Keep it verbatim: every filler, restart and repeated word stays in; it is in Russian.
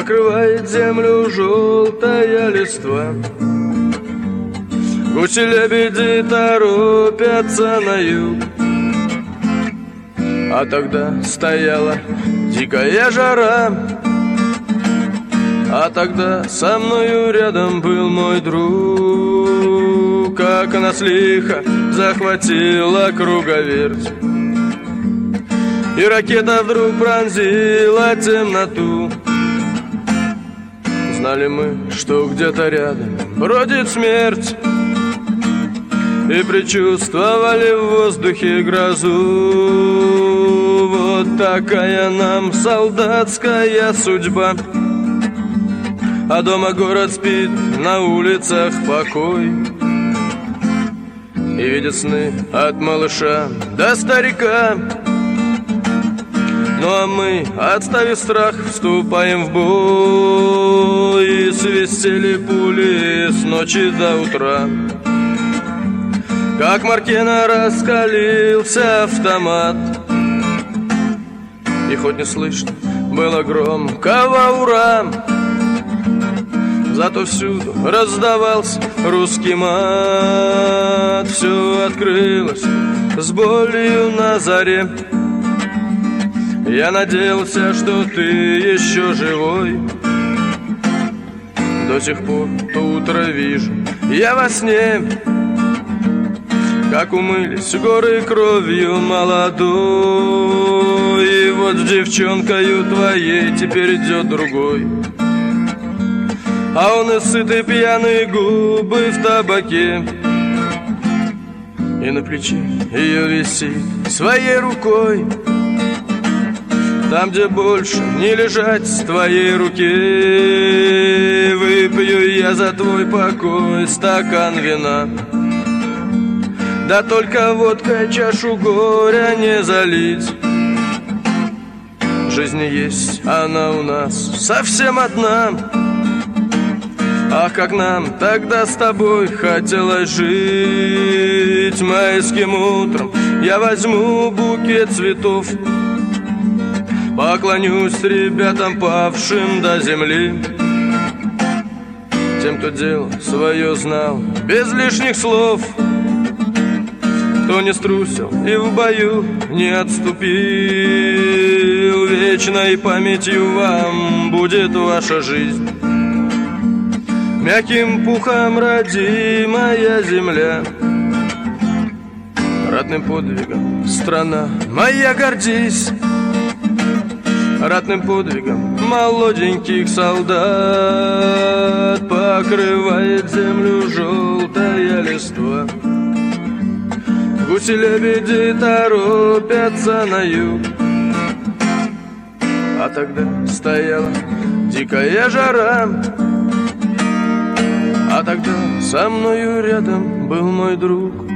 покрывает землю желтая листва. Гуси-лебеди торопятся на юг. А тогда стояла дикая жара. А тогда со мною рядом был мой друг. Как нас лихо захватила круговерть, и ракета вдруг пронзила темноту. Знали мы, что где-то рядом бродит смерть, и предчувствовали в воздухе грозу. Вот такая нам солдатская судьба. А дома город спит, на улицах покой, и видят сны от малыша до старика. Ну а мы, отставив страх, вступаем в бой, и свистели пули с ночи до утра. Как Маркена раскалился автомат, и хоть не слышно было громкого ура, зато всюду раздавался русский мат. Все открылось с болью на заре. Я надеялся, что ты еще живой. До сих пор то утро вижу я во сне, как умылись горы кровью молодой. И вот с девчонкою твоей теперь идет другой, а он и сытый пьяные губы в табаке, и на плече ее висит своей рукой. Там, где больше не лежать с твоей руки, выпью я за твой покой стакан вина. Да только водкой чашу горя не залить. В жизни есть она у нас совсем одна. Ах, как нам тогда с тобой хотелось жить. Майским утром я возьму букет цветов, поклонюсь ребятам, павшим до земли, тем, кто дело свое знал без лишних слов, кто не струсил и в бою не отступил. Вечной памятью вам будет ваша жизнь, мягким пухом родимая земля. Ратным подвигом, страна моя, гордись. Ратным подвигом молоденьких солдат покрывает землю желтая листва. Гуси-лебеди торопятся на юг. А тогда стояла дикая жара. А тогда со мною рядом был мой друг.